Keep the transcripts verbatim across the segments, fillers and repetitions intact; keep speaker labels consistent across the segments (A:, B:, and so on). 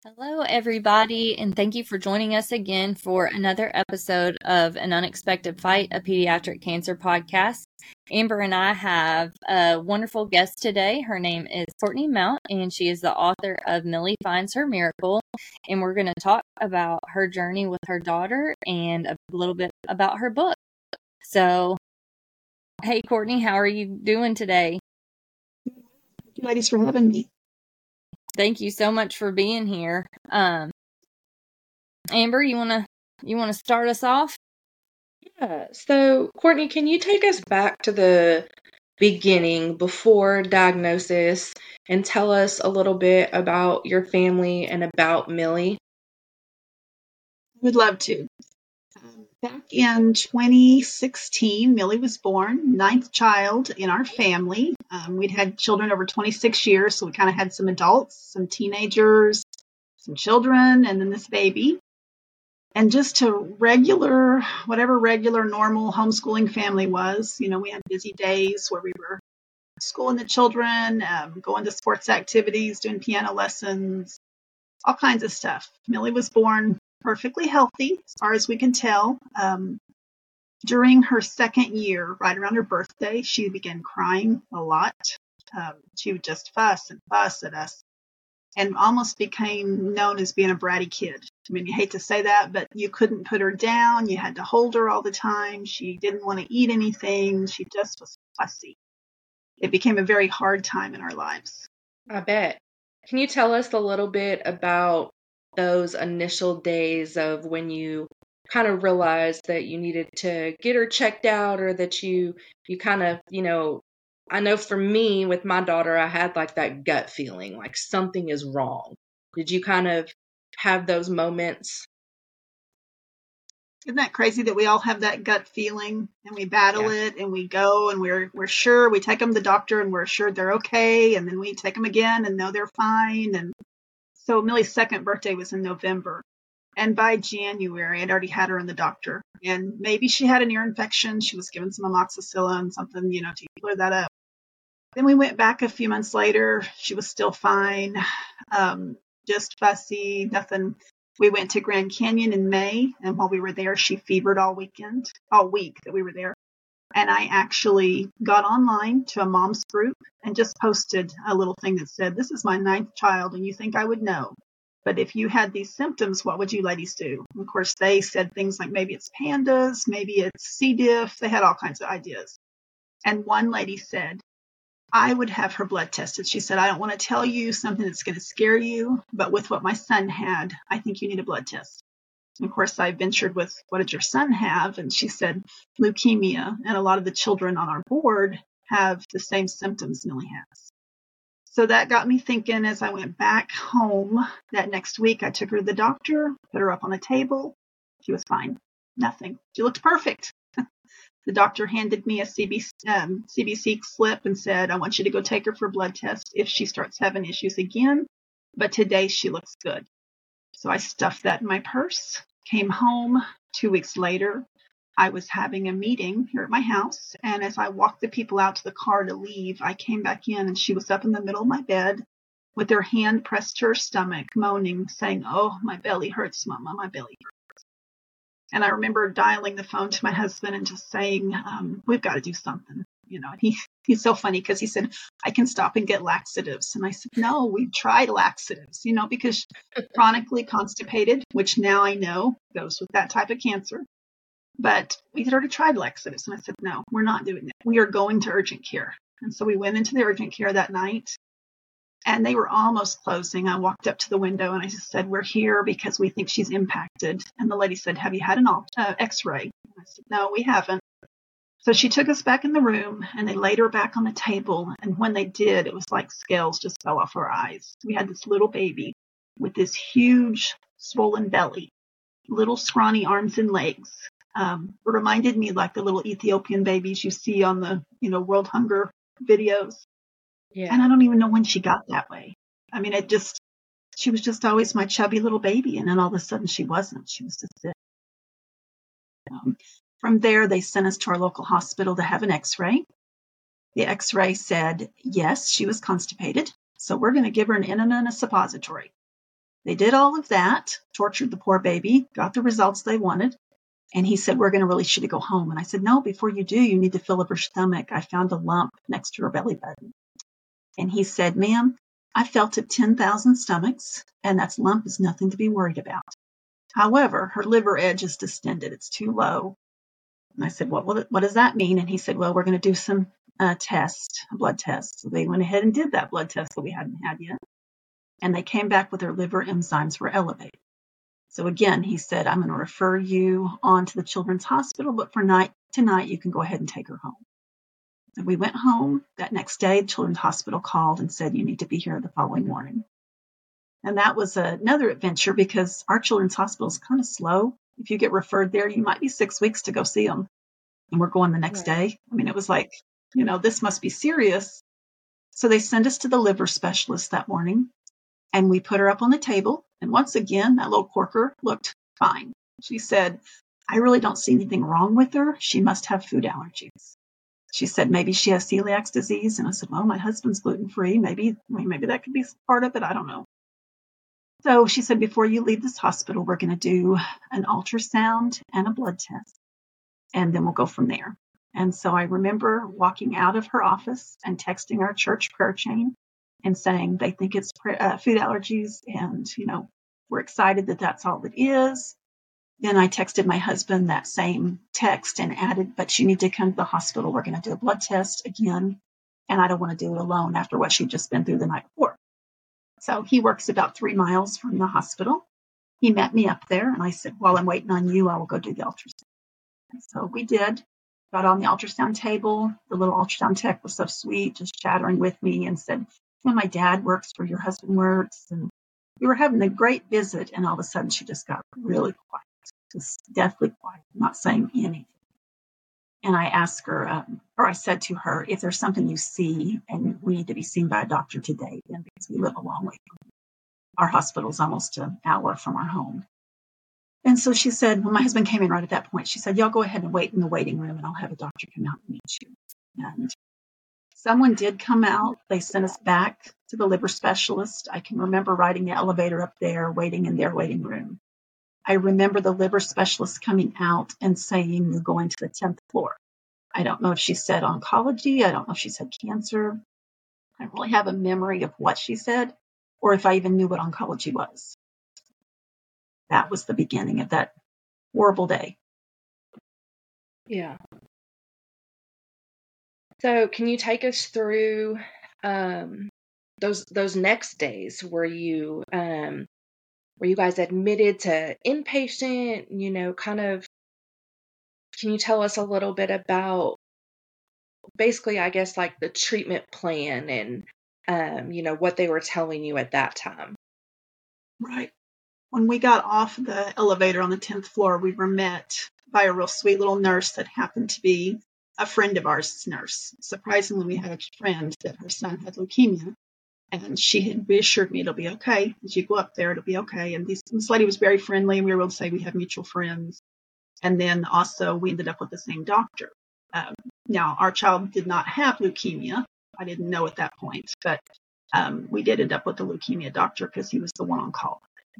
A: Hello, everybody, and thank you for joining us again for another episode of An Unexpected Fight, a pediatric cancer podcast. Amber and I have a wonderful guest today. Her name is Courtney Mount, and she is the author of Millie Finds Her Miracle. And we're going to talk about her journey with her daughter and a little bit about her book. So, hey, Courtney, how are you doing today?
B: Thank you, ladies, for having me.
A: Thank you so much for being here. Um, Amber, you wanna you wanna start us off?
C: Yeah. So, Courtney, can you take us back to the beginning before diagnosis and tell us a little bit about your family and about Millie?
B: I would love to. Um, back in twenty sixteen, Millie was born, ninth child in our family. Um, we'd had children over twenty-six years, so we kind of had some adults, some teenagers, some children, and then this baby. And just to regular, whatever regular, normal homeschooling family was, you know, we had busy days where we were schooling the children, um, going to sports activities, doing piano lessons, all kinds of stuff. Millie was born perfectly healthy, as far as we can tell. Um, during her second year, right around her birthday, she began crying a lot. Um, she would just fuss and fuss at us and almost became known as being a bratty kid. I mean, you hate to say that, but you couldn't put her down. You had to hold her all the time. She didn't want to eat anything. She just was fussy. It became a very hard time in our lives.
C: I bet. Can you tell us a little bit about those initial days of when you kind of realized that you needed to get her checked out, or that you you kind of, you know, I know for me with my daughter, I had like that gut feeling like something is wrong. Did you kind of have those moments?
B: Isn't that crazy that we all have that gut feeling and we battle
C: Yeah.
B: it and we go and we're we're sure, we take them to the doctor and we're sure they're okay, and then we take them again and know they're fine. And so Millie's second birthday was in November, and by January I'd already had her in the doctor, and maybe she had an ear infection. She was given some amoxicillin, something, you know, to clear that up. Then we went back a few months later. She was still fine, um, just fussy, nothing. We went to Grand Canyon in May, and while we were there, she fevered all weekend, all week that we were there. And I actually got online to a mom's group and just posted a little thing that said, "This is my ninth child, and you think I would know. But if you had these symptoms, what would you ladies do?" And of course, they said things like, maybe it's pandas, maybe it's C. diff. They had all kinds of ideas. And one lady said, "I would have her blood tested." She said, "I don't want to tell you something that's going to scare you, but with what my son had, I think you need a blood test." And of course, I ventured with, "What did your son have?" And she said, "Leukemia." And a lot of the children on our board have the same symptoms Millie has. So that got me thinking. As I went back home that next week, I took her to the doctor, put her up on a table. She was fine. Nothing. She looked perfect. The doctor handed me a C B C, um, C B C slip and said, "I want you to go take her for a blood test if she starts having issues again. But today she looks good." So I stuffed that in my purse, came home. Two weeks later, I was having a meeting here at my house. And as I walked the people out to the car to leave, I came back in and she was up in the middle of my bed with her hand pressed to her stomach, moaning, saying, "Oh, my belly hurts, Mama, my belly hurts." And I remember dialing the phone to my husband and just saying, um, "We've got to do something." You know, he he's so funny because he said, "I can stop and get laxatives." And I said, "No, we've tried laxatives," you know, because chronically constipated, which now I know goes with that type of cancer. But we had already tried laxatives. And I said, "No, we're not doing that. We are going to urgent care." And so we went into the urgent care that night. And they were almost closing. I walked up to the window and I just said, "We're here because we think she's impacted." And the lady said, "Have you had an uh, x-ray?" And I said, "No, we haven't." So she took us back in the room and they laid her back on the table. And when they did, it was like scales just fell off her eyes. We had this little baby with this huge swollen belly, little scrawny arms and legs. Um, it reminded me like the little Ethiopian babies you see on the, you know, World Hunger videos.
C: Yeah.
B: And I don't even know when she got that way. I mean, it just, she was just always my chubby little baby. And then all of a sudden she wasn't. She was just sick. Um, from there, they sent us to our local hospital to have an x-ray. The x-ray said, yes, she was constipated. So we're going to give her an enema and a suppository. They did all of that, tortured the poor baby, got the results they wanted. And he said, we're going to release you to go home. And I said, no, before you do, you need to fill up her stomach. I found a lump next to her belly button. And he said, ma'am, I felt it ten thousand stomachs, and that lump is nothing to be worried about. However, her liver edge is distended. It's too low. And I said, well, what, what does that mean? And he said, well, we're going to do some uh, test, a blood test. So they went ahead and did that blood test that we hadn't had yet. And they came back with her liver enzymes were elevated. So again, he said, I'm going to refer you on to the Children's Hospital, but for night tonight, you can go ahead and take her home. And we went home. That next day, the Children's Hospital called and said, you need to be here the following morning. And that was another adventure because our Children's Hospital is kind of slow. If you get referred there, you might be six weeks to go see them. And we're going the next
C: Right.
B: day. I mean, it was like, you know, this must be serious. So they sent us to the liver specialist that morning, and we put her up on the table. And once again, that little corker looked fine. She said, I really don't see anything wrong with her. She must have food allergies. She said, maybe she has celiac disease. And I said, well, my husband's gluten-free. Maybe, I mean, maybe that could be part of it. I don't know. So she said, before you leave this hospital, we're going to do an ultrasound and a blood test, and then we'll go from there. And so I remember walking out of her office and texting our church prayer chain and saying they think it's uh, food allergies, and, you know, we're excited that that's all it is. Then I texted my husband that same text and added, but you need to come to the hospital. We're going to do a blood test again, and I don't want to do it alone after what she'd just been through the night before. So he works about three miles from the hospital. He met me up there, and I said, while I'm waiting on you, I will go do the ultrasound. And so we did. Got on the ultrasound table. The little ultrasound tech was so sweet, just chattering with me and said, well, my dad works where your husband works. And we were having a great visit, and all of a sudden she just got really quiet, just deathly quiet, not saying anything. And I asked her, um, or I said to her, if there's something you see and we need to be seen by a doctor today, then because we live a long way from our hospital's almost an hour from our home. And so she said, well, my husband came in right at that point. She said, y'all go ahead and wait in the waiting room, and I'll have a doctor come out and meet you. And someone did come out. They sent us back to the liver specialist. I can remember riding the elevator up there, waiting in their waiting room. I remember the liver specialist coming out and saying, you're going to the tenth floor. I don't know if she said oncology. I don't know if she said cancer. I don't really have a memory of what she said or if I even knew what oncology was. That was the beginning of that horrible day.
C: Yeah. So can you take us through um, those those next days? Were you um, were you guys admitted to inpatient? You know, kind of. Can you tell us a little bit about basically, I guess, like the treatment plan and um, you know, what they were telling you at that time?
B: Right. When we got off the elevator on the tenth floor, we were met by a real sweet little nurse that happened to be a friend of ours' nurse. Surprisingly, we had a friend that her son had leukemia, and she had reassured me it'll be okay. As you go up there, it'll be okay. And this, this lady was very friendly, and we were able to say we have mutual friends. And then also we ended up with the same doctor. Um, now, our child did not have leukemia. I didn't know at that point, but um, we did end up with the leukemia doctor because he was the one on call.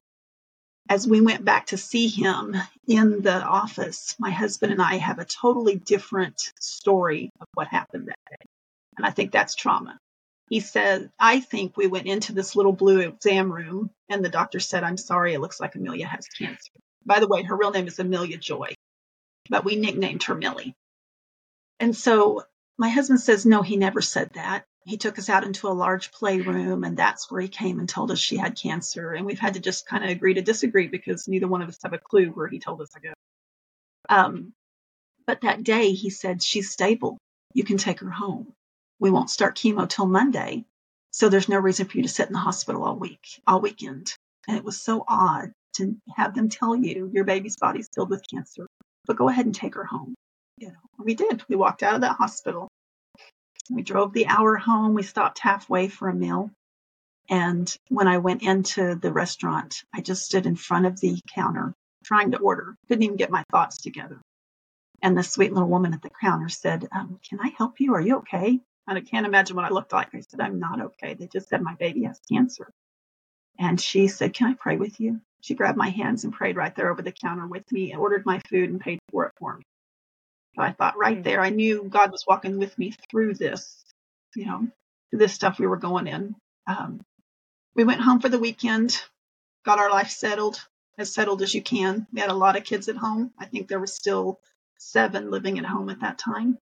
B: As we went back to see him in the office, my husband and I have a totally different story of what happened that day. And I think that's trauma. He said, I think we went into this little blue exam room and the doctor said, I'm sorry, it looks like Amelia has cancer. By the way, her real name is Amelia Joy, but we nicknamed her Millie. And so my husband says, no, he never said that. He took us out into a large playroom, and that's where he came and told us she had cancer. And we've had to just kind of agree to disagree because neither one of us have a clue where he told us to go. Um, but that day he said, she's stable. You can take her home. We won't start chemo till Monday. So there's no reason for you to sit in the hospital all week, all weekend. And it was so odd to have them tell you your baby's body's filled with cancer, but go ahead and take her home. You know, we did. We walked out of that hospital. We drove the hour home. We stopped halfway for a meal. And when I went into the restaurant, I just stood in front of the counter trying to order. Couldn't even get my thoughts together. And the sweet little woman at the counter said, um, can I help you? Are you okay? And I can't imagine what I looked like. I said, I'm not okay. They just said my baby has cancer. And she said, can I pray with you? She grabbed my hands and prayed right there over the counter with me and ordered my food and paid for it for me. So I thought right there, I knew God was walking with me through this, you know, this stuff we were going in. Um, we went home for the weekend, got our life settled, as settled as you can. We had a lot of kids at home. I think there was still seven living at home at that time,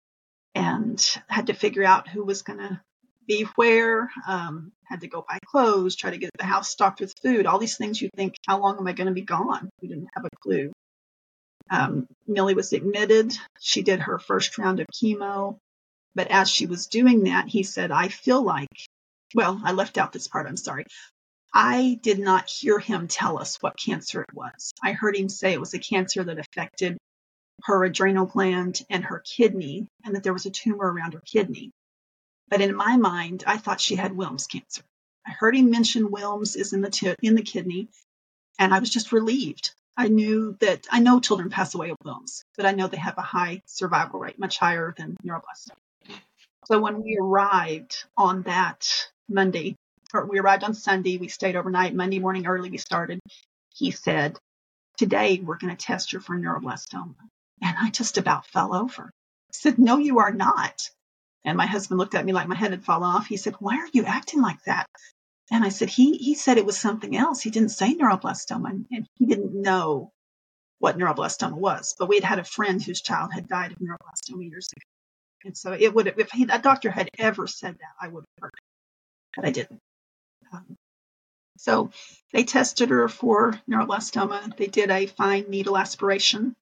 B: and had to figure out who was going to be where, um, had to go buy clothes, try to get the house stocked with food, all these things you think, how long am I going to be gone? We didn't have a clue. Um, Millie was admitted. She did her first round of chemo. But as she was doing that, he said, I feel like, well, I left out this part. I'm sorry. I did not hear him tell us what cancer it was. I heard him say it was a cancer that affected her adrenal gland and her kidney, and that there was a tumor around her kidney. But in my mind, I thought she had Wilms cancer. I heard him mention Wilms is in the t- in the kidney, and I was just relieved. I knew that, I know children pass away of Wilms, but I know they have a high survival rate, much higher than neuroblastoma. So when we arrived on that Monday, or we arrived on Sunday, we stayed overnight. Monday morning early we started. He said, today we're going to test her for neuroblastoma. And I just about fell over. I said, no, you are not. And my husband looked at me like my head had fallen off. He said, why are you acting like that? And I said, he he said it was something else. He didn't say neuroblastoma, and he didn't know what neuroblastoma was. But we had had a friend whose child had died of neuroblastoma years ago. And so it would have, if he, a doctor had ever said that, I would have heard it, but I didn't. Um, so they tested her for neuroblastoma. They did a fine needle aspiration.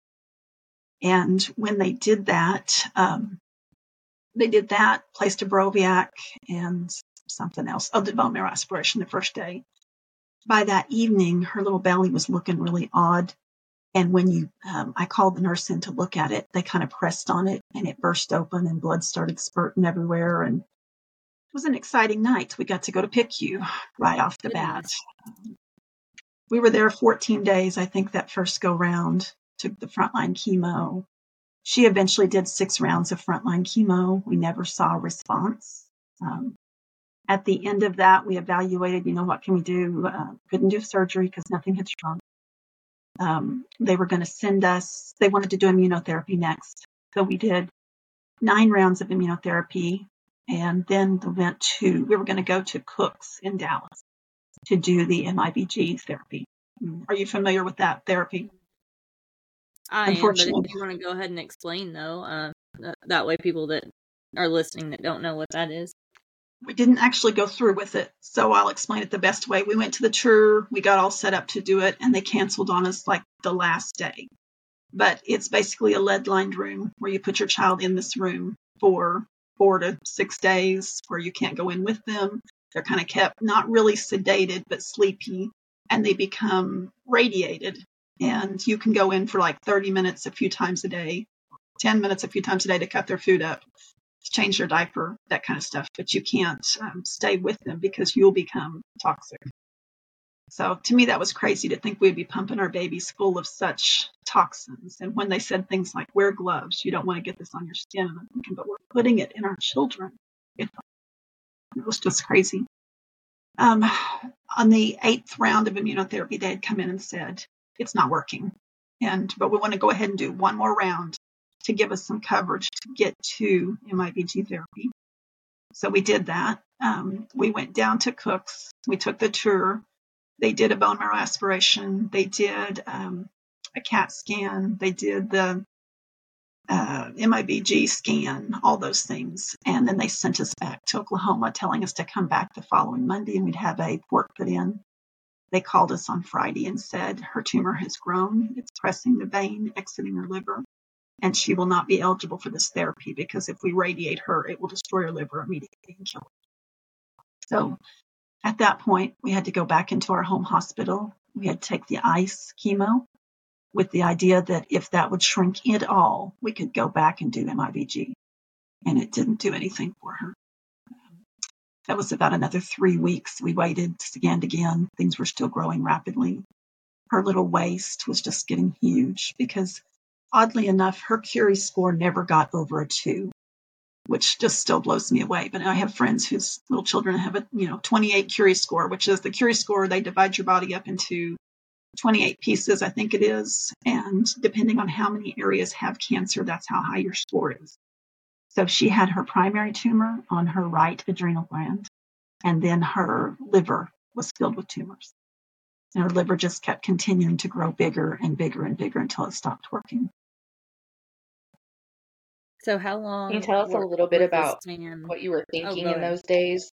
B: And when they did that, um, they did that, placed a Broviac and something else. Oh, the bone marrow aspiration the first day. By that evening, her little belly was looking really odd. And when you, um, I called the nurse in to look at it, they kind of pressed on it and it burst open and blood started spurting everywhere. And it was an exciting night. We got to go to P I C U right off the bat. We were there fourteen days, I think, that first go round, took the frontline chemo. She eventually did six rounds of frontline chemo. We never saw a response. Um, at the end of that, we evaluated, you know, what can we do? Uh, couldn't do surgery because nothing had shrunk. Um, they were going to send us, they wanted to do immunotherapy next. So we did nine rounds of immunotherapy, and then we went to, we were going to go to Cook's in Dallas to do the M I B G therapy. Are you familiar with that therapy?
A: I am, but if you want to go ahead and explain, though, uh, that way people that are listening that don't know what that is.
B: We didn't actually go through with it, so I'll explain it the best way. We went to the tour, we got all set up to do it, and they canceled on us like the last day. But it's basically a lead-lined room where you put your child in this room for four to six days where you can't go in with them. They're kind of kept not really sedated, but sleepy, and they become radiated. And you can go in for like thirty minutes a few times a day, ten minutes a few times a day to cut their food up, change their diaper, that kind of stuff. But you can't um, stay with them because you'll become toxic. So to me, that was crazy to think we'd be pumping our babies full of such toxins. And when they said things like, wear gloves, you don't want to get this on your skin. And I'm thinking, but we're putting it in our children. It was just crazy. Um, on the eighth round of immunotherapy, they had come in and said, it's not working. And but we want to go ahead and do one more round to give us some coverage to get to M I B G therapy. So we did that. Um, we went down to Cook's. We took the tour. They did a bone marrow aspiration. They did um, a CAT scan. They did the uh, M I B G scan, all those things. And then they sent us back to Oklahoma, telling us to come back the following Monday and we'd have a port put in. They called us on Friday and said her tumor has grown. It's pressing the vein, exiting her liver, and she will not be eligible for this therapy because if we radiate her, it will destroy her liver immediately and kill her. So at that point, we had to go back into our home hospital. We had to take the ICE chemo with the idea that if that would shrink it all, we could go back and do M I B G. And it didn't do anything for her. That was about another three weeks. We waited, scanned again. Things were still growing rapidly. Her little waist was just getting huge because, oddly enough, her Curie score never got over a two. which just still blows me away. But I have friends whose little children have a, you know, twenty-eight Curie score, which is the Curie score. They divide your body up into twenty-eight pieces, I think it is. And depending on how many areas have cancer, that's how high your score is. So she had her primary tumor on her right adrenal gland, and then her liver was filled with tumors. And her liver just kept continuing to grow bigger and bigger and bigger until it stopped working.
A: So how long?
C: Can you tell us a little bit about
A: man?
C: what you were thinking
A: oh,
C: in those days?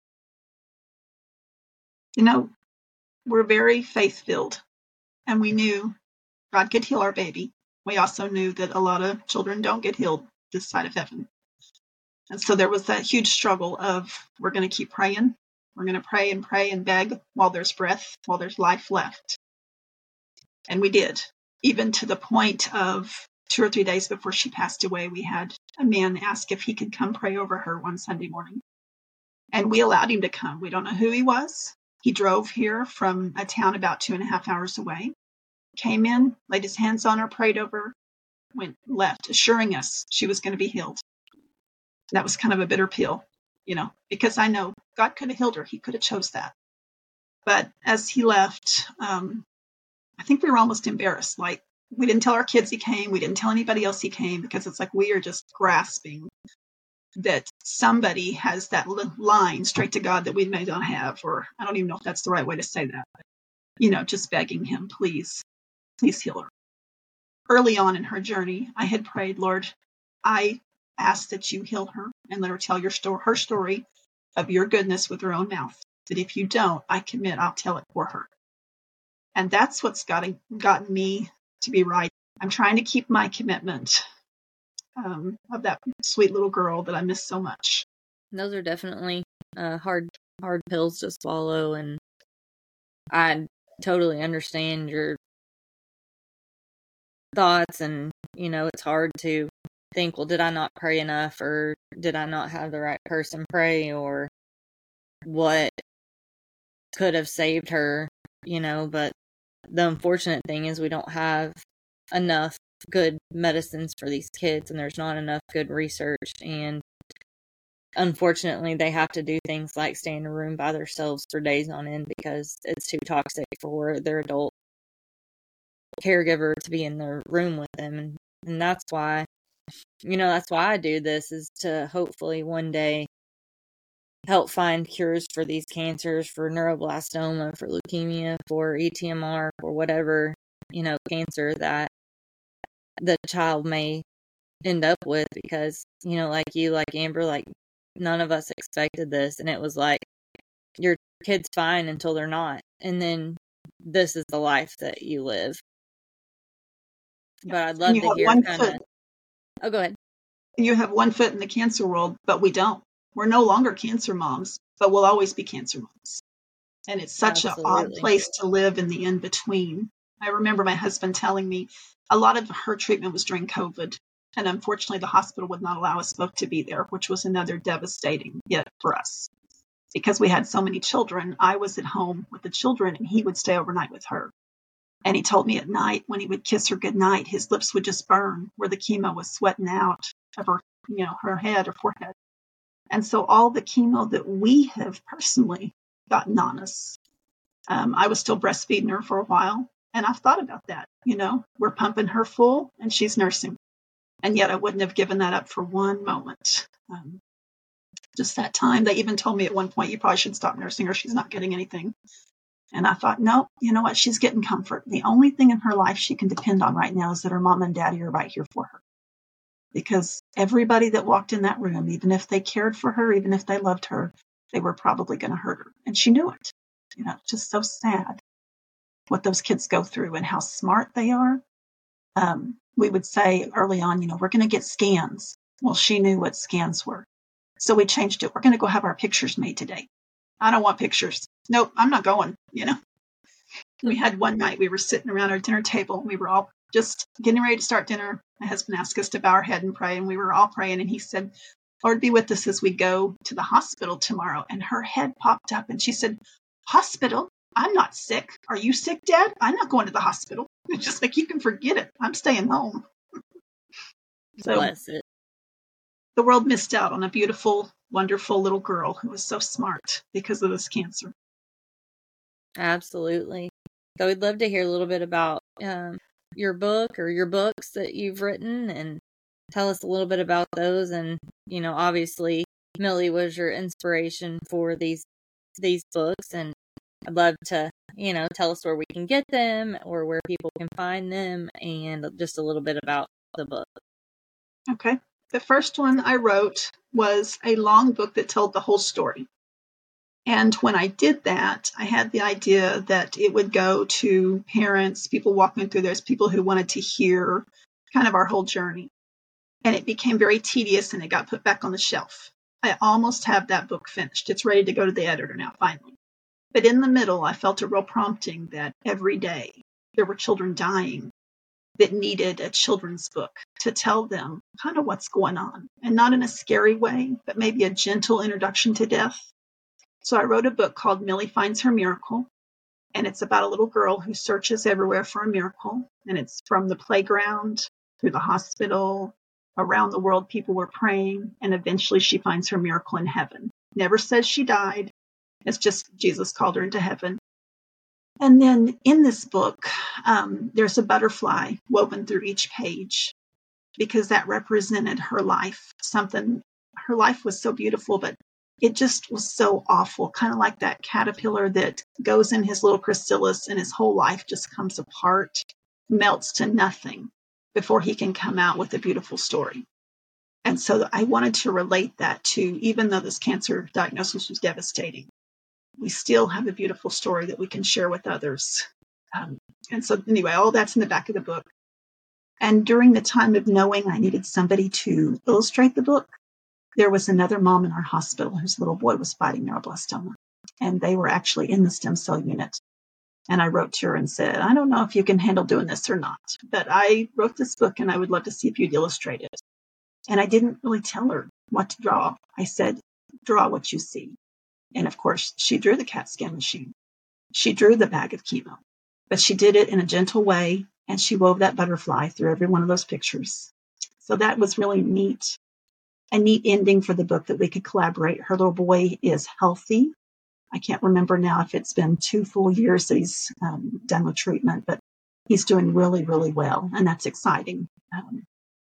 B: You know, we're very faith-filled, and we knew God could heal our baby. We also knew that a lot of children don't get healed this side of heaven. And so there was that huge struggle of, we're going to keep praying. We're going to pray and pray and beg while there's breath, while there's life left. And we did, even to the point of two or three days before she passed away, we had a man ask if he could come pray over her one Sunday morning. And we allowed him to come. We don't know who he was. He drove here from a town about two and a half hours away, came in, laid his hands on her, prayed over her, went left, assuring us she was going to be healed. That was kind of a bitter pill, you know, because I know God could have healed her. He could have chose that. But as he left, um, I think we were almost embarrassed. Like, we didn't tell our kids he came. We didn't tell anybody else he came, because it's like we are just grasping that somebody has that line straight to God that we may not have, or I don't even know if that's the right way to say that. But, you know, just begging him, please, please heal her. Early on in her journey, I had prayed, Lord, I ask that you heal her and let her tell your story, her story of your goodness with her own mouth. That if you don't, I commit, I'll tell it for her. And that's what's gotten, gotten me to be right. I'm trying to keep my commitment um, of that sweet little girl that I miss so much.
A: Those are definitely uh, hard, hard pills to swallow, and I totally understand your thoughts. And you know, it's hard to think, well, did I not pray enough, or did I not have the right person pray, or what could have saved her? You know, but the unfortunate thing is we don't have enough good medicines for these kids, and there's not enough good research, and unfortunately they have to do things like stay in a room by themselves for days on end because it's too toxic for their adult caregiver to be in the room with them. And, and that's why, you know, that's why I do this, is to hopefully one day help find cures for these cancers, for neuroblastoma, for leukemia, for E T M R, for whatever, you know, cancer that the child may end up with. Because, you know, like you, like Amber, like none of us expected this. And it was like, your kid's fine until they're not. And then this is the life that you live. But I'd love to hear kind of. Oh, go ahead.
B: You have one foot in the cancer world, but we don't. We're no longer cancer moms, but we'll always be cancer moms. And it's such an odd place to live in the in-between. I remember my husband telling me a lot of her treatment was during COVID. And unfortunately, the hospital would not allow us both to be there, which was another devastating hit for us. Because we had so many children, I was at home with the children, and he would stay overnight with her. And he told me at night, when he would kiss her goodnight, his lips would just burn where the chemo was sweating out of her, you know, her head or forehead. And so all the chemo that we have personally gotten on us, um, I was still breastfeeding her for a while. And I've thought about that. You know, we're pumping her full and she's nursing. And yet I wouldn't have given that up for one moment. Um, just that time. They even told me at one point, you probably should stop nursing her. She's not getting anything. And I thought, no, you know what? She's getting comfort. The only thing in her life she can depend on right now is that her mom and daddy are right here for her. Because everybody that walked in that room, even if they cared for her, even if they loved her, they were probably going to hurt her. And she knew it. You know, it's just so sad what those kids go through and how smart they are. Um, we would say early on, you know, we're going to get scans. Well, she knew what scans were. So we changed it. We're going to go have our pictures made today. I don't want pictures. Nope, I'm not going, you know. We had one night, we were sitting around our dinner table, and we were all just getting ready to start dinner. My husband asked us to bow our head and pray, and we were all praying. And he said, Lord, be with us as we go to the hospital tomorrow. And her head popped up, and she said, hospital? I'm not sick. Are you sick, Dad? I'm not going to the hospital. It's just like, you can forget it. I'm staying home.
A: So, bless it.
B: the world missed out on a beautiful, wonderful little girl who was so smart because of this cancer.
A: Absolutely. So we'd love to hear a little bit about um, your book or your books that you've written, and tell us a little bit about those. And, you know, obviously Millie was your inspiration for these these books, and I'd love to, you know, tell us where we can get them or where people can find them, and just a little bit about the book.
B: Okay. The first one I wrote was a long book that told the whole story. And when I did that, I had the idea that it would go to parents, people walking through this, people who wanted to hear kind of our whole journey. And it became very tedious, and it got put back on the shelf. I almost have that book finished. It's ready to go to the editor now, finally. But in the middle, I felt a real prompting that every day there were children dying that needed a children's book to tell them kind of what's going on, and not in a scary way, but maybe a gentle introduction to death. So I wrote a book called Millie Finds Her Miracle, and it's about a little girl who searches everywhere for a miracle. And it's from the playground through the hospital, around the world, people were praying, and eventually she finds her miracle in heaven. Never says she died. It's just Jesus called her into heaven. And then in this book, um, there's a butterfly woven through each page, because that represented her life. Something, her life was so beautiful, but it just was so awful, kind of like that caterpillar that goes in his little chrysalis and his whole life just comes apart, melts to nothing before he can come out with a beautiful story. And so I wanted to relate that to, even though this cancer diagnosis was devastating, we still have a beautiful story that we can share with others. Um, and so anyway, all that's in the back of the book. And during the time of knowing I needed somebody to illustrate the book, there was another mom in our hospital whose little boy was fighting neuroblastoma. And they were actually in the stem cell unit. And I wrote to her and said, I don't know if you can handle doing this or not, but I wrote this book and I would love to see if you'd illustrate it. And I didn't really tell her what to draw. I said, draw what you see. And of course, she drew the CAT scan machine. She drew the bag of chemo, but she did it in a gentle way. And she wove that butterfly through every one of those pictures. So that was really neat. A neat ending for the book that we could collaborate. Her little boy is healthy. I can't remember now if it's been two full years that he's um, done with treatment, but he's doing really, really well. And that's exciting. Um,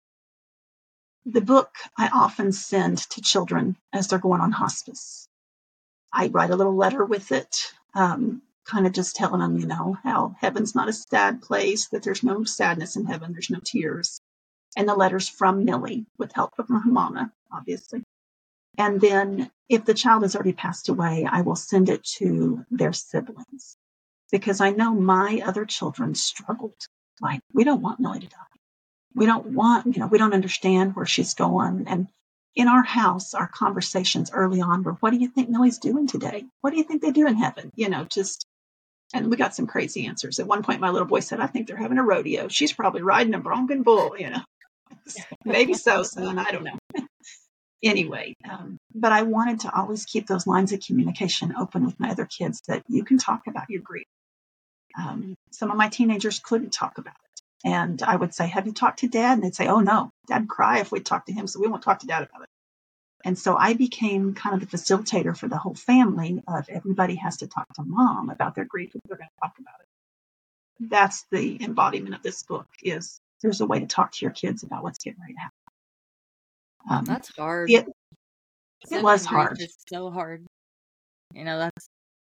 B: the book I often send to children as they're going on hospice. I write a little letter with it, um, kind of just telling them, you know, how heaven's not a sad place, that there's no sadness in heaven, there's no tears. And the letter's from Millie with help from her mama, obviously. And then if the child has already passed away, I will send it to their siblings, because I know my other children struggled. Like, we don't want Millie to die. We don't want, you know, we don't understand where she's going. And in our house, our conversations early on were, what do you think Millie's doing today? What do you think they do in heaven? You know, just, and we got some crazy answers. At one point, my little boy said, I think they're having a rodeo. She's probably riding a bronco bull, you know. Maybe so, son. I don't know. Anyway, um, but I wanted to always keep those lines of communication open with my other kids, that you can talk about your grief. Um, some of my teenagers couldn't talk about it. And I would say, have you talked to Dad? And they'd say, oh, no, Dad'd cry if we talked to him, so we won't talk to Dad about it. And so I became kind of the facilitator for the whole family of everybody has to talk to Mom about their grief if they're going to talk about it. That's the embodiment of this book, is there's a way to talk to your kids about what's getting ready to happen. Um,
A: That's hard.
B: It,
A: it
B: was hard.
A: It's so hard. You know, that's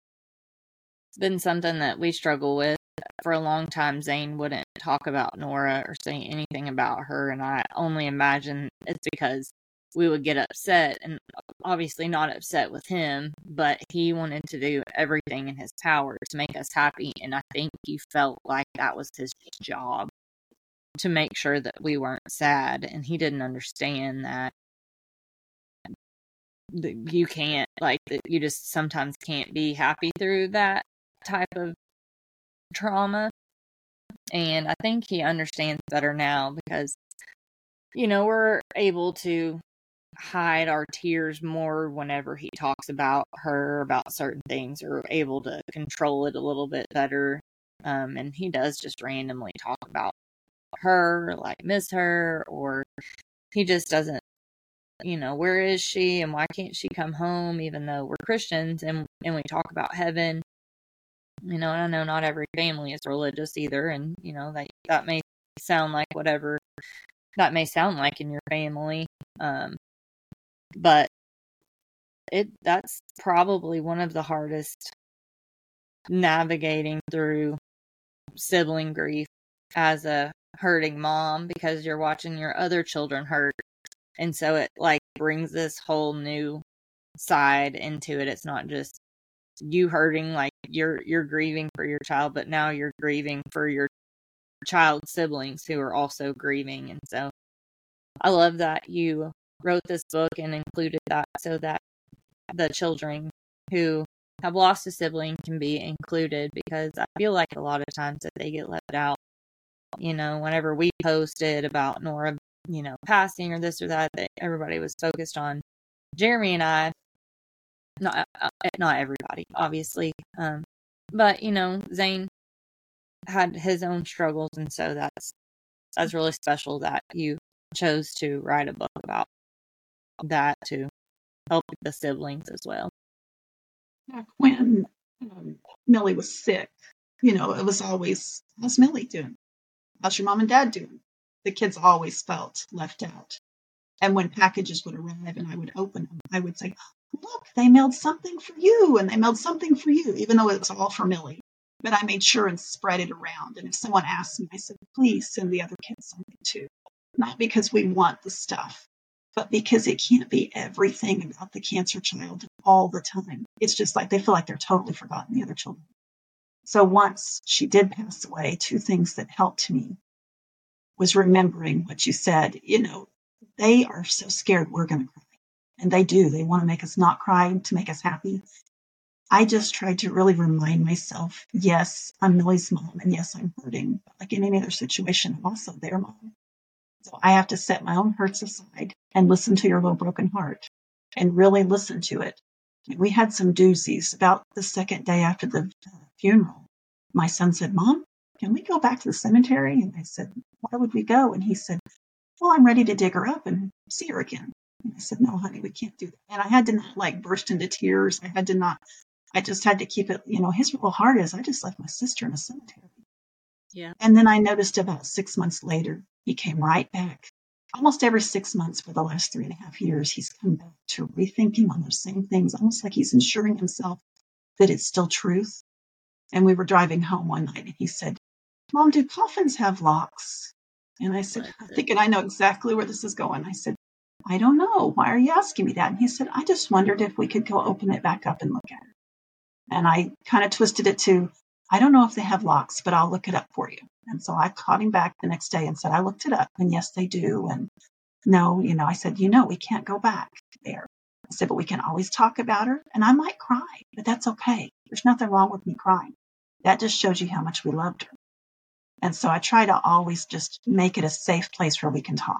A: been something that we struggle with for a long time. Zane wouldn't talk about Nora or say anything about her, and I only imagine it's because we would get upset, and obviously not upset with him, but he wanted to do everything in his power to make us happy, and I think he felt like that was his job, to make sure that we weren't sad, and he didn't understand that you can't, like, that you just sometimes can't be happy through that type of trauma. And I think he understands better now, because, you know, we're able to hide our tears more whenever he talks about her, about certain things, or able to control it a little bit better. Um, and he does just randomly talk about her, like miss her, or he just doesn't you know, where is she and why can't she come home, even though we're Christians and, and we talk about heaven. You know, and I know not every family is religious either, and, you know, that, that may sound like whatever that may sound like in your family. Um, but it that's probably one of the hardest navigating through sibling grief as a hurting mom, because you're watching your other children hurt. And so it like brings this whole new side into it. It's not just you hurting, like you're you're grieving for your child, but now you're grieving for your child's siblings who are also grieving. And so I love that you wrote this book and included that so that the children who have lost a sibling can be included, because I feel like a lot of times that they get left out. You know, whenever we posted about Nora, you know, passing or this or that, that everybody was focused on Jeremy and I. Not not everybody, obviously. Um, but, you know, Zane had his own struggles, and so that's that's really special that you chose to write a book about that to help the siblings as well.
B: Back when um, Millie was sick, you know, it was always, how's Millie doing? How's your mom and dad doing? The kids always felt left out. And when packages would arrive and I would open them, I would say, look, they mailed something for you, and they mailed something for you, even though it was all for Millie. But I made sure and spread it around. And if someone asked me, I said, please send the other kids something too. Not because we want the stuff, but because it can't be everything about the cancer child all the time. It's just like they feel like they're totally forgotten, the other children. So once she did pass away, two things that helped me was remembering what you said. You know, they are so scared we're going to cry. And they do. They want to make us not cry to make us happy. I just tried to really remind myself, yes, I'm Millie's mom, and yes, I'm hurting. But like in any other situation, I'm also their mom. So I have to set my own hurts aside and listen to your little broken heart and really listen to it. And we had some doozies. About the second day after the uh, funeral, my son said, Mom, can we go back to the cemetery? And I said, why would we go? And he said, well, I'm ready to dig her up and see her again. And I said, no, honey, we can't do that. And I had to not like burst into tears. I had to not, I just had to keep it, you know, his real heart is I just left my sister in a cemetery.
A: Yeah.
B: And then I noticed about six months later, he came right back. Almost every six months for the last three and a half years, he's come back to rethinking on those same things, almost like he's ensuring himself that it's still truth. And we were driving home one night and he said, Mom, do coffins have locks? And I said, I'm thinking I know exactly where this is going. I said, I don't know. Why are you asking me that? And he said, I just wondered if we could go open it back up and look at it. And I kind of twisted it to, I don't know if they have locks, but I'll look it up for you. And so I called him back the next day and said, I looked it up. And yes, they do. And no, you know, I said, you know, we can't go back there. I said, but we can always talk about her. And I might cry, but that's okay. There's nothing wrong with me crying. That just shows you how much we loved her. And so I try to always just make it a safe place where we can talk.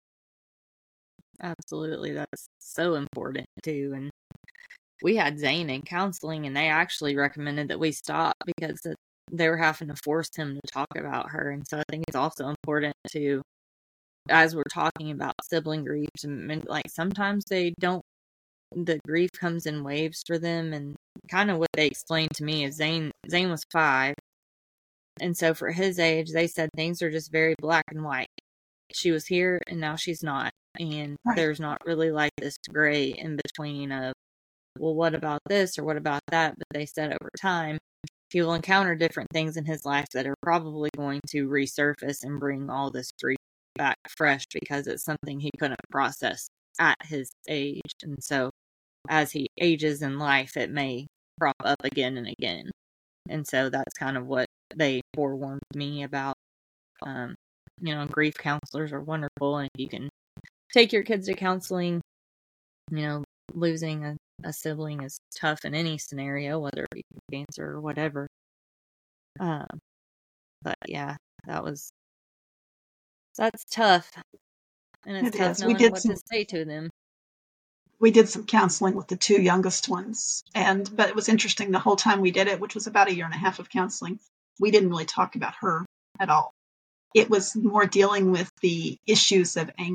A: Absolutely. That's so important too. And we had Zane in counseling and they actually recommended that we stop because they were having to force him to talk about her. And so I think it's also important to, as we're talking about sibling grief, and like sometimes they don't, the grief comes in waves for them. And kind of what they explained to me is Zane, Zane was five. And so for his age, they said things are just very black and white. She was here and now she's not. And
B: Right.
A: There's not really like this gray in between of, well, what about this or what about that? But they said over time, he will encounter different things in his life that are probably going to resurface and bring all this grief back fresh because it's something he couldn't process at his age. And so as he ages in life, it may crop up again and again. And so that's kind of what they forewarned me about. Um, you know, grief counselors are wonderful. And if you can take your kids to counseling, you know, losing a, a sibling is tough in any scenario, whether it be cancer or whatever. Um, but yeah, that was, that's tough. And it's
B: It
A: tough
B: is. We
A: knowing
B: did
A: what
B: some-
A: to say to them.
B: We did some counseling with the two youngest ones. And, but it was interesting the whole time we did it, which was about a year and a half of counseling, we didn't really talk about her at all. It was more dealing with the issues of anger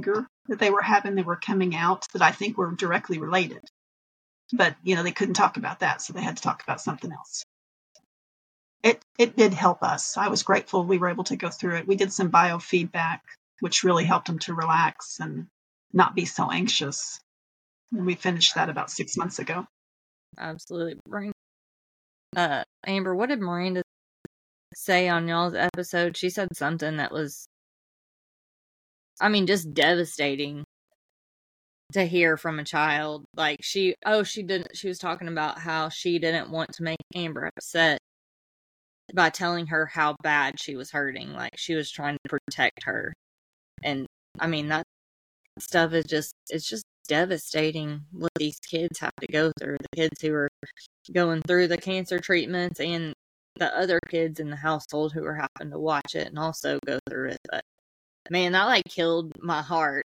B: that they were having, they were coming out that I think were directly related. But, you know, they couldn't talk about that, so they had to talk about something else. It it did help us. I was grateful we were able to go through it. We did some biofeedback, which really helped them to relax and not be so anxious. And we finished that about six months ago.
A: Absolutely. Uh, Amber, what did Miranda say on y'all's episode? She said something that was, I mean, just devastating to hear from a child. Like she, oh, she didn't, she was talking about how she didn't want to make Amber upset by telling her how bad she was hurting. Like she was trying to protect her. And I mean, that stuff is just, it's just devastating what these kids have to go through. The kids who are going through the cancer treatments and the other kids in the household who are having to watch it and also go through it. But man, that like killed my heart.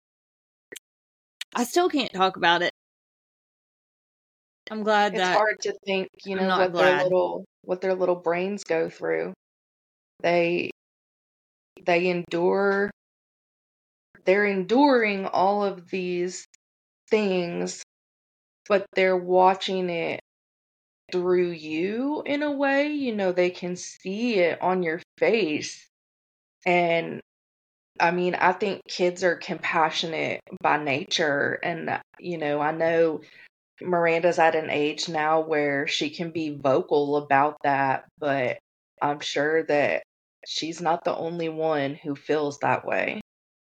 A: I still can't talk about it. I'm glad
C: It's
A: that
C: hard to think, you
A: I'm
C: know,
A: not
C: what
A: glad.
C: their little what their little brains go through. They they endure they're enduring all of these things, but they're watching it through you in a way. You know, they can see it on your face. And I mean, I think kids are compassionate by nature. And, you know, I know Miranda's at an age now where she can be vocal about that, but I'm sure that she's not the only one who feels that way.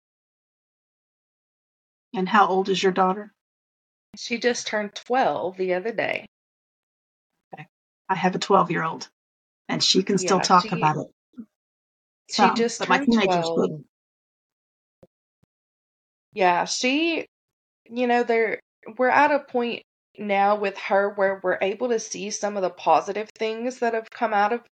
B: And how old is your daughter?
C: She just turned twelve the other day.
B: Okay. I have a twelve-year-old, and she can still
C: Yeah,
B: talk
C: she
B: about it.
C: she
B: Some,
C: just
B: but my
C: turned
B: teenagers
C: twelve.
B: wouldn't.
C: Yeah, she, you know, there we're at a point now with her where we're able to see some of the positive things that have come out of,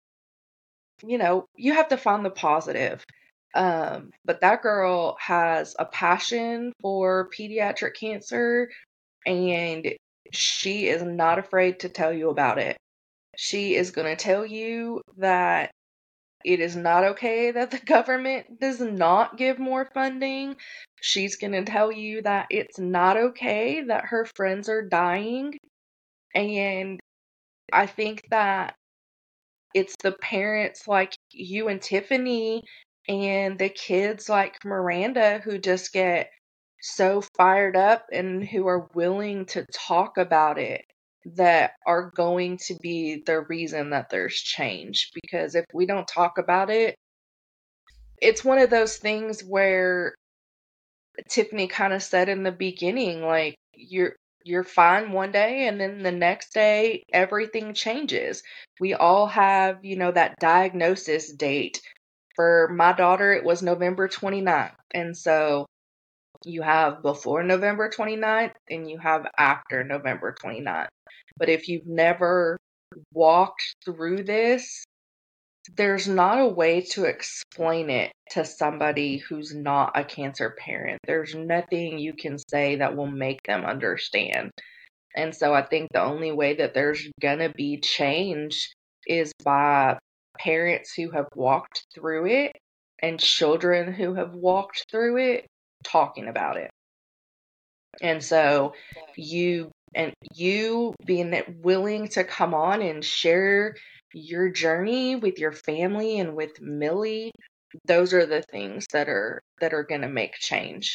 C: you know, you have to find the positive. Um, but that girl has a passion for pediatric cancer, and she is not afraid to tell you about it. She is going to tell you that it is not okay that the government does not give more funding. She's going to tell you that it's not okay that her friends are dying. And I think that it's the parents like you and Tiffany and the kids like Miranda who just get so fired up and who are willing to talk about it that are going to be the reason that there's change. Because if we don't talk about it, it's one of those things where Tiffany kind of said in the beginning, like you're you're fine one day and then the next day everything changes. We all have, you know, that diagnosis date. For my daughter, it was November twenty-ninth. And so you have before November twenty-ninth and you have after November twenty-ninth. But if you've never walked through this, there's not a way to explain it to somebody who's not a cancer parent. There's nothing you can say that will make them understand. And so I think the only way that there's gonna be change is by parents who have walked through it and children who have walked through it talking about it. And so you and you being willing to come on and share your journey with your family and with Millie, those are the things that are that are going to make change.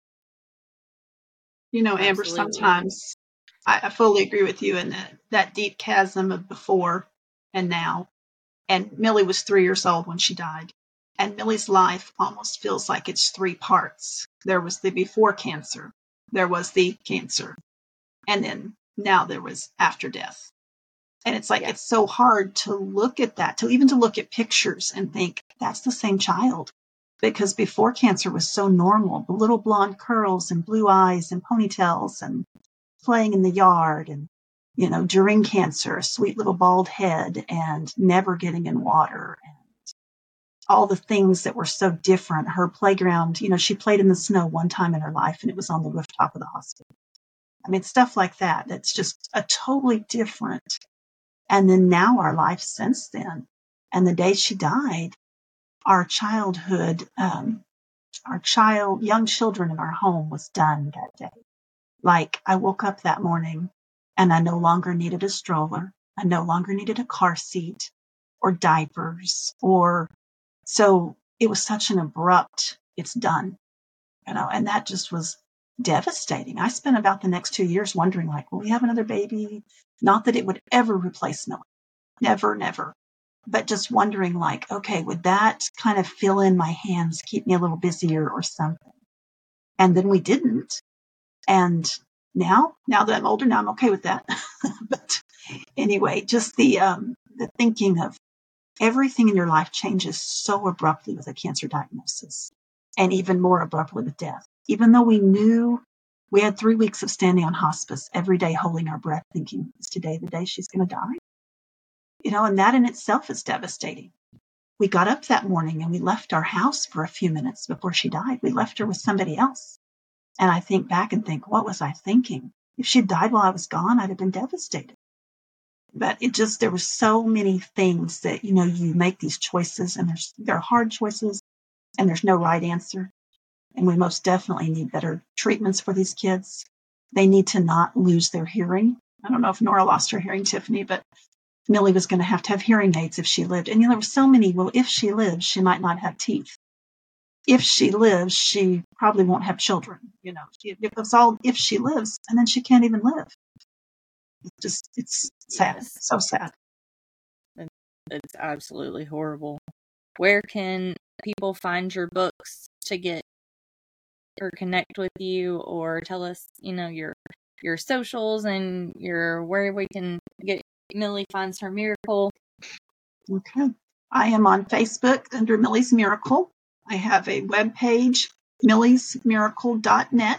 B: You know, Amber,
A: Absolutely.
B: sometimes I, I fully agree with you in that, that deep chasm of before and now. And Millie was three years old when she died. And Millie's life almost feels like it's three parts. There was the before cancer. There was the cancer. And then now there was after death. And it's like,
C: Yeah.
B: it's so hard to look at that, to even to look at pictures and think that's the same child. Because before cancer was so normal, the little blonde curls and blue eyes and ponytails and playing in the yard. And, you know, during cancer, a sweet little bald head and never getting in water. And all the things that were so different. Her playground, you know, she played in the snow one time in her life and it was on the rooftop of the hospital. I mean, stuff like that. That's just a totally different. And then now our life since then. And the day she died, our childhood, um, our child, young children in our home was done that day. Like, I woke up that morning and I no longer needed a stroller. I no longer needed a car seat or diapers, or so it was such an abrupt, it's done, you know, and that just was devastating. I spent about the next two years wondering, like, will we have another baby? Not that it would ever replace Millie. Never, never. But just wondering, like, okay, would that kind of fill in my hands, keep me a little busier or something? And then we didn't. And now, now that I'm older, now I'm okay with that. But anyway, just the um, the thinking of everything in your life changes so abruptly with a cancer diagnosis, and even more abruptly with death. Even though we knew, we had three weeks of standing on hospice every day, holding our breath, thinking, is today the day she's going to die? You know, and that in itself is devastating. We got up that morning and we left our house for a few minutes before she died. We left her with somebody else. And I think back and think, what was I thinking? If she had died while I was gone, I'd have been devastated. But it just, there were so many things that, you know, you make these choices, and there's, they're hard choices, and there's no right answer. And we most definitely need better treatments for these kids. They need to not lose their hearing. I don't know if Nora lost her hearing, Tiffany, but Millie was going to have to have hearing aids if she lived. And, you know, there were so many, well, if she lives, she might not have teeth. If she lives, she probably won't have children. You know, it's all if she lives, and then she can't even live. It's just, it's sad.
A: Yes.
B: So sad.
A: It's absolutely horrible. Where can people find your books to get or connect with you, or tell us, you know, your your socials and your where we can get Millie Finds Her Miracle?
B: Okay. I am on Facebook under Millie's Miracle. I have a webpage, millies miracle dot net.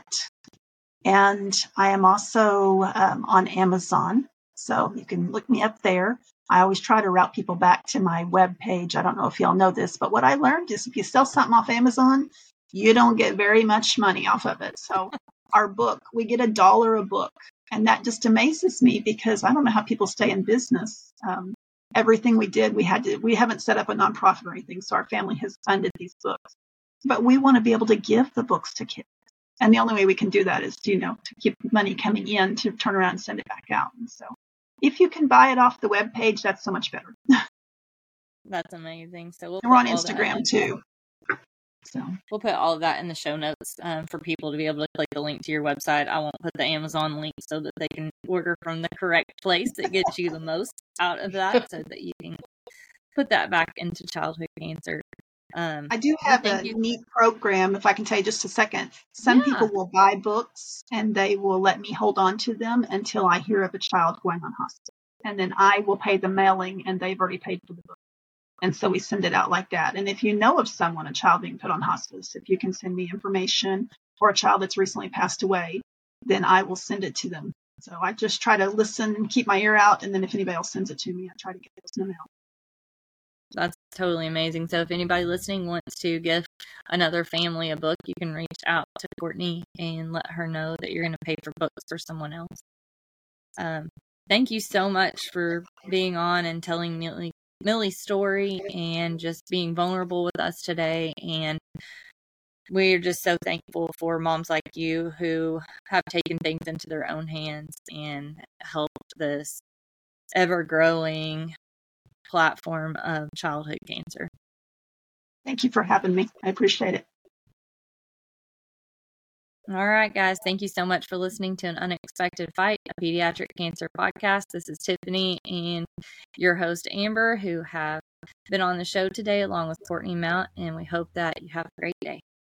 B: And I am also um, on Amazon. So you can look me up there. I always try to route people back to my webpage. I don't know if y'all know this, but what I learned is if you sell something off Amazon, you don't get very much money off of it. So our book, we get a dollar a book. And that just amazes me, because I don't know how people stay in business. Um, everything we did, we had to, we haven't set up a nonprofit or anything. So our family has funded these books, but we want to be able to give the books to kids. And the only way we can do that is, you know, to keep money coming in to turn around and send it back out. And so if you can buy it off the webpage, that's so much better.
A: That's amazing. So we'll
B: and we're on
A: put all
B: Instagram
A: that
B: too. So
A: we'll put all of that in the show notes um, for people to be able to click the link to your website. I won't put the Amazon link so that they can order from the correct place that gets you the most out of that, so that you can put that back into childhood cancer. Um,
B: I do
A: well,
B: have
A: thank
B: a
A: you.
B: neat program, if I can tell you just a second. Some
A: Yeah.
B: people will buy books and they will let me hold on to them until I hear of a child going on hospice. And then I will pay the mailing, and they've already paid for the book. And so we send it out like that. And if you know of someone, a child being put on hospice, if you can send me information, or a child that's recently passed away, then I will send it to them. So I just try to listen and keep my ear out. And then if anybody else sends it to me, I try to get those in the mail.
A: That's totally amazing. So if anybody listening wants to give another family a book, you can reach out to Courtney and let her know that you're going to pay for books for someone else. Um, thank you so much for being on and telling Millie, Millie's story, and just being vulnerable with us today. And we're just so thankful for moms like you who have taken things into their own hands and helped this ever-growing platform of childhood cancer.
B: Thank you for having me. I appreciate it.
A: All right, guys. Thank you so much for listening to An Unexpected Fight, a pediatric cancer podcast. This is Tiffany and your host, Amber, who have been on the show today along with Courtney Mount, and we hope that you have a great day.